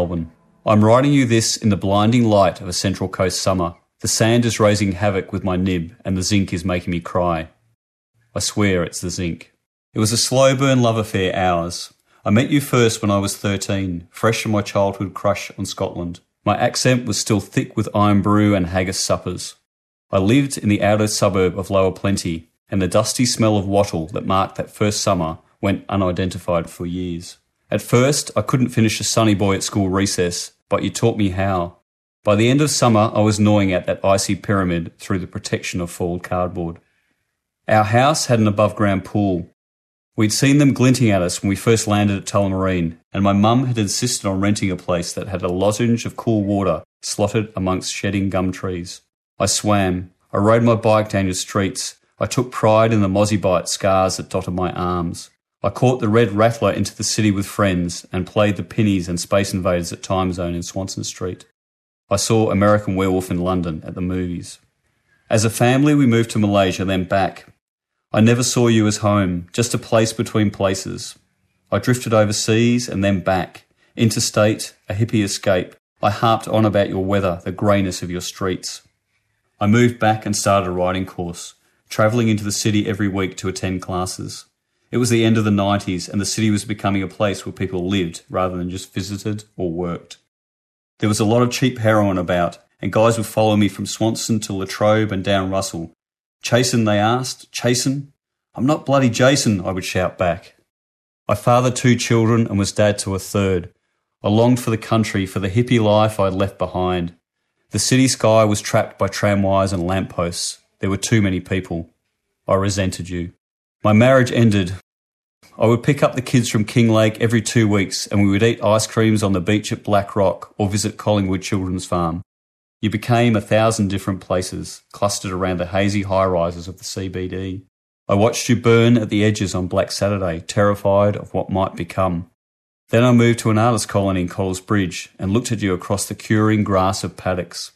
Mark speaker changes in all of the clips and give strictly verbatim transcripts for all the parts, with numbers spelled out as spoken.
Speaker 1: Melbourne. I'm writing you this in the blinding light of a Central Coast summer. The sand is raising havoc with my nib and the zinc is making me cry. I swear it's the zinc. It was a slow burn love affair, ours. I met you first when I was thirteen, fresh from my childhood crush on Scotland. My accent was still thick with iron brew and haggis suppers. I lived in the outer suburb of Lower Plenty, and the dusty smell of wattle that marked that first summer went unidentified for years. At first, I couldn't finish a sunny boy at school recess, but you taught me how. By the end of summer, I was gnawing at that icy pyramid through the protection of foiled cardboard. Our house had an above-ground pool. We'd seen them glinting at us when we first landed at Tullamarine, and my mum had insisted on renting a place that had a lozenge of cool water slotted amongst shedding gum trees. I swam. I rode my bike down your streets. I took pride in the mozzie-bite scars that dotted my arms. I caught the red rattler into the city with friends and played the Pinnies and Space Invaders at Time Zone in Swanston Street. I saw American Werewolf in London at the movies. As a family, we moved to Malaysia, then back. I never saw you as home, just a place between places. I drifted overseas and then back. Interstate, a hippie escape. I harped on about your weather, the greyness of your streets. I moved back and started a writing course, travelling into the city every week to attend classes. It was the end of the nineties and the city was becoming a place where people lived rather than just visited or worked. There was a lot of cheap heroin about, and guys would follow me from Swanston to Latrobe and down Russell. "Chasen," they asked. "Chasen?" "I'm not bloody Jason," I would shout back. I fathered two children and was dad to a third. I longed for the country, for the hippie life I'd left behind. The city sky was trapped by tramwires and lampposts. There were too many people. I resented you. My marriage ended. I would pick up the kids from Kinglake every two weeks and we would eat ice creams on the beach at Black Rock or visit Collingwood Children's Farm. You became a thousand different places, clustered around the hazy high-rises of the C B D. I watched you burn at the edges on Black Saturday, terrified of what might become. Then I moved to an artist colony in Coles Bridge and looked at you across the curing grass of paddocks.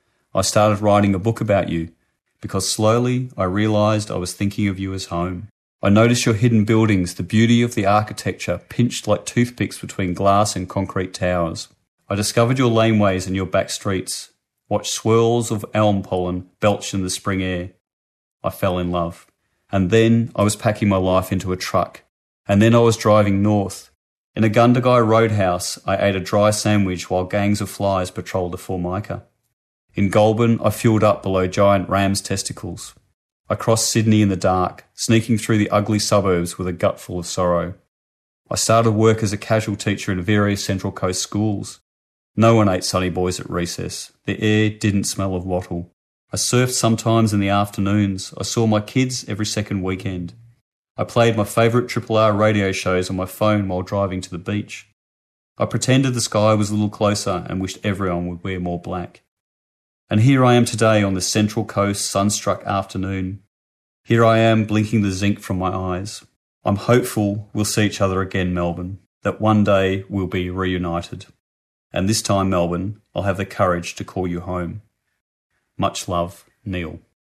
Speaker 1: I started writing a book about you, because slowly I realised I was thinking of you as home. I noticed your hidden buildings, the beauty of the architecture, pinched like toothpicks between glass and concrete towers. I discovered your laneways and your back streets, watched swirls of elm pollen belch in the spring air. I fell in love. And then I was packing my life into a truck. And then I was driving north. In a Gundagai roadhouse, I ate a dry sandwich while gangs of flies patrolled the Formica. In Goulburn, I fueled up below giant ram's testicles. I crossed Sydney in the dark, sneaking through the ugly suburbs with a gut full of sorrow. I started work as a casual teacher in various Central Coast schools. No one ate sunny boys at recess. The air didn't smell of wattle. I surfed sometimes in the afternoons. I saw my kids every second weekend. I played my favourite Triple R radio shows on my phone while driving to the beach. I pretended the sky was a little closer and wished everyone would wear more black. And here I am today on the Central Coast sunstruck afternoon. Here I am blinking the zinc from my eyes. I'm hopeful we'll see each other again, Melbourne, that one day we'll be reunited. And this time, Melbourne, I'll have the courage to call you home. Much love, Neil.